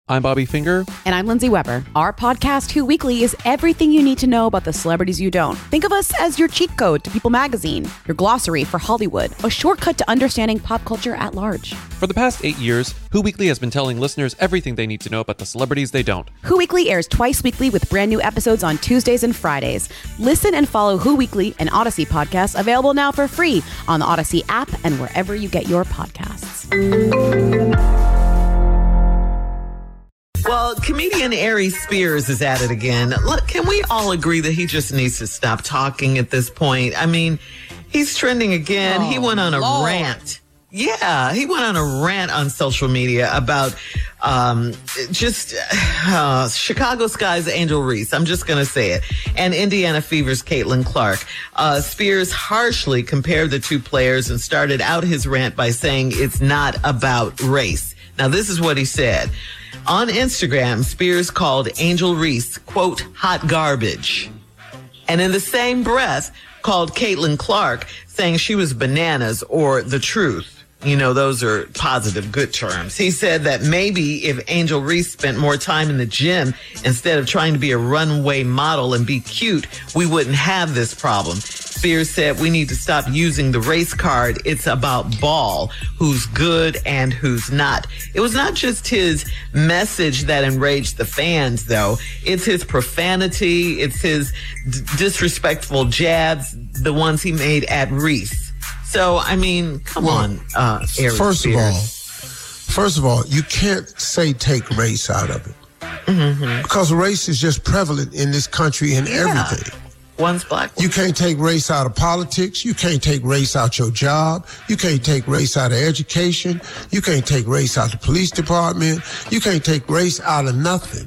I'm Bobby Finger. And I'm Lindsay Weber. Our podcast, Who Weekly, is everything you need to know about the celebrities you don't. Think of us as your cheat code to People magazine, your glossary for Hollywood, a shortcut to understanding pop culture at large. For the past 8 years, Who Weekly has been telling listeners everything they need to know about the celebrities they don't. Who Weekly airs twice weekly with brand new episodes on Tuesdays and Fridays. Listen and follow Who Weekly, an Odyssey podcast, available now for free on the Odyssey app and wherever you get your podcasts. Well, comedian Aries Spears is at it again. Look, can we all agree that he just needs to stop talking at this point? I mean, he's trending again. He went on a rant. Yeah, he went on a rant on social media about Chicago Sky's Angel Reese. I'm just going to say it. And Indiana Fever's Caitlin Clark. Spears harshly compared the two players and started out his rant by saying it's not about race. Now, this is what he said. On Instagram, Spears called Angel Reese, quote, hot garbage. And in the same breath, called Caitlin Clark, saying she was bananas or the truth. You know, those are positive, good terms. He said that maybe if Angel Reese spent more time in the gym instead of trying to be a runway model and be cute, we wouldn't have this problem. Spears said we need to stop using the race card. It's about ball, who's good and who's not. It was not just his message that enraged the fans, though. It's his profanity. It's his disrespectful jabs, the ones he made at Reese. So, I mean, come on, Aries First Spears. of all, you can't say take race out of it. Mm-hmm. Because race is just prevalent in this country in everything. One's black. You can't take race out of politics. You can't take race out your job. You can't take race out of education. You can't take race out of the police department. You can't take race out of nothing.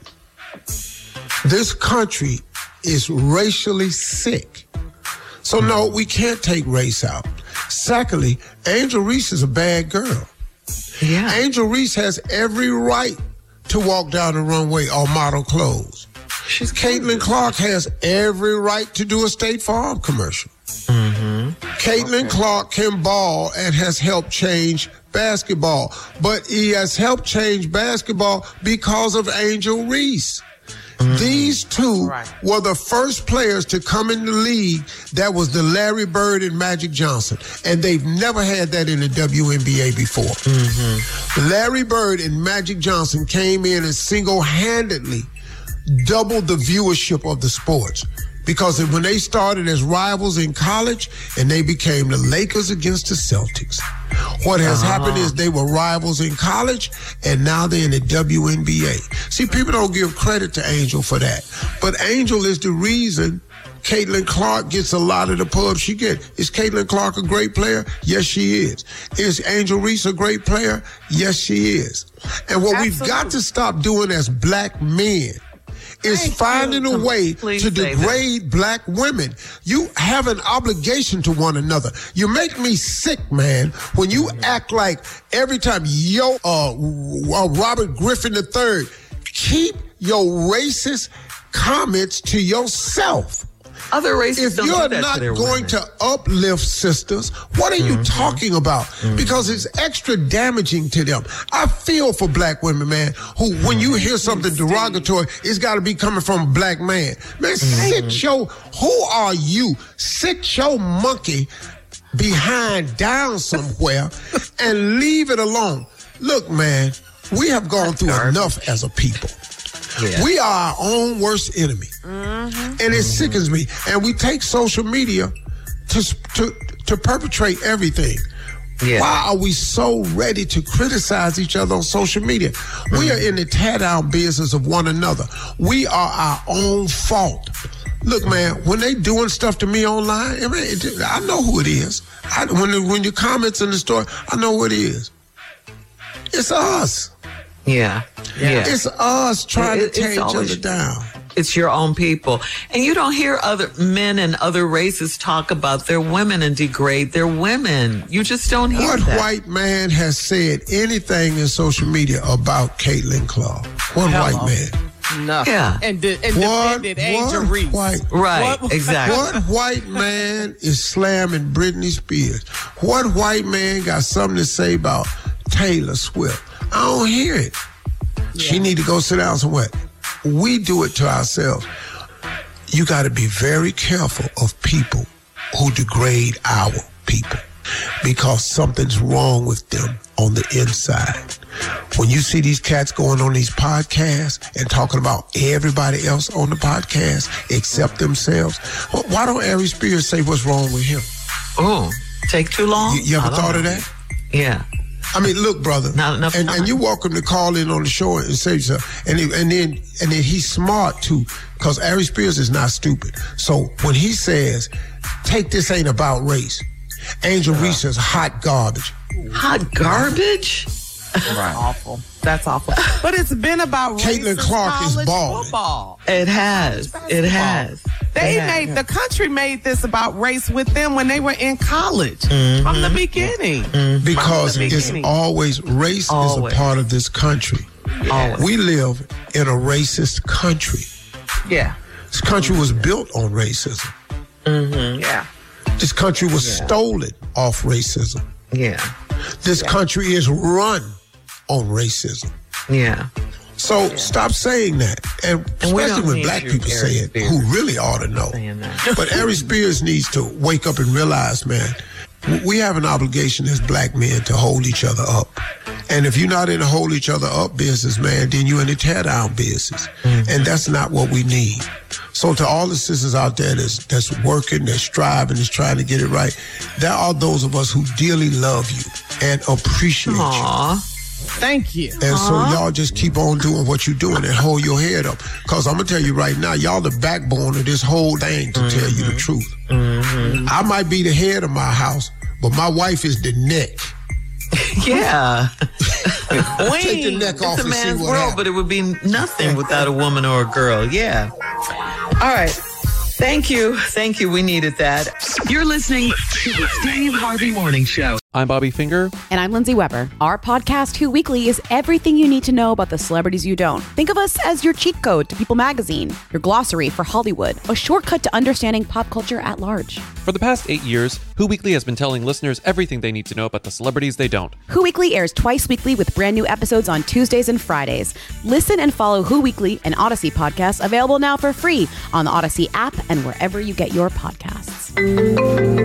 This country is racially sick. So no, we can't take race out. Secondly, Angel Reese is a bad girl. Yeah. Angel Reese has every right to walk down the runway or model clothes. Caitlin Clark has every right to do a State Farm commercial. Mm-hmm. Caitlin Clark can ball and has helped change basketball. But he has helped change basketball because of Angel Reese. These two were the first players to come in the league that was the Larry Bird and Magic Johnson. And they've never had that in the WNBA before. Mm-hmm. Larry Bird and Magic Johnson came in and single-handedly doubled the viewership of the sports. Because when they started as rivals in college and they became the Lakers against the Celtics, what has happened is they were rivals in college and now they're in the WNBA. See, people don't give credit to Angel for that. But Angel is the reason Caitlin Clark gets a lot of the pubs she gets. Is Caitlin Clark a great player? Yes, she is. Is Angel Reese a great player? Yes, she is. And what we've got to stop doing as black men is finding a way to degrade black women. You have an obligation to one another. You make me sick, man, when you act like every time Robert Griffin III, keep your racist comments to yourself. Other races if don't you're do that not to their going women. to uplift sisters, what are you talking about? Because it's extra damaging to them. I feel for black women, man, who when you hear something derogatory, it's got to be coming from a black man. Man, who are you? Sit your monkey behind down somewhere and leave it alone. Look, man, we have gone through enough as a people. Yeah. We are our own worst enemy. And it sickens me. And we take social media to perpetrate everything. Yeah. Why are we so ready to criticize each other on social media? We are in the tear-down business of one another. We are our own fault. Look, man, when they doing stuff to me online, I know who it is. When you comments in the story, I know who it is. It's us. Yeah. It's us trying to tear each other down. It's your own people. And you don't hear other men and other races talk about their women and degrade their women. You just don't hear that. What white man has said anything in social media about Caitlin Clark? What white man? No. Yeah. And defended Angel Reese. Exactly. What white man is slamming Britney Spears? What white man got something to say about Taylor Swift? I don't hear it. She need to go sit down somewhere. We do it to ourselves. You got to be very careful of people who degrade our people because something's wrong with them on the inside. When you see these cats going on these podcasts and talking about everybody else on the podcast except themselves, why don't Ari Spears say what's wrong with him? Oh, take too long? You ever thought of that? Yeah. I mean, look, brother, not enough time. And you're welcome to call in on the show and say so. And then he's smart too, because Ari Spears is not stupid. So when he says, "Take this ain't about race," Angel Reese says, "Hot garbage." Hot garbage? Right. Awful. That's awful. But it's been about Caitlin Clark is balling. Football. It has. It has. The country made this about race with them when they were in college from the beginning. Because it's always, race is a part of this country. Yes. We live in a racist country. Yeah. This country was built on racism. Yeah. This country was stolen off racism. Yeah. This country is run on racism. Yeah. So stop saying that. And especially when black people say it, who really ought to know. But Ari Spears needs to wake up and realize, man, we have an obligation as black men to hold each other up. And if you're not in a hold each other up business, man, then you're in a tear down business. And that's not what we need. So to all the sisters out there that's working, that's striving, that's trying to get it right, there are those of us who dearly love you and appreciate you. Thank you. And so y'all just keep on doing what you're doing and hold your head up. Because I'm going to tell you right now, y'all the backbone of this whole thing, to tell you the truth. I might be the head of my house, but my wife is the neck. Yeah. Take the neck off it's a and see man's what world, happens. but it would be nothing without a woman or a girl. Yeah. All right. Thank you. Thank you. We needed that. You're listening to the Steve Harvey Morning Show. I'm Bobby Finger. And I'm Lindsay Weber. Our podcast, Who Weekly, is everything you need to know about the celebrities you don't. Think of us as your cheat code to People magazine, your glossary for Hollywood, a shortcut to understanding pop culture at large. For the past 8 years, Who Weekly has been telling listeners everything they need to know about the celebrities they don't. Who Weekly airs twice weekly with brand new episodes on Tuesdays and Fridays. Listen and follow Who Weekly, an Odyssey podcast available now for free on the Odyssey app and wherever you get your podcasts.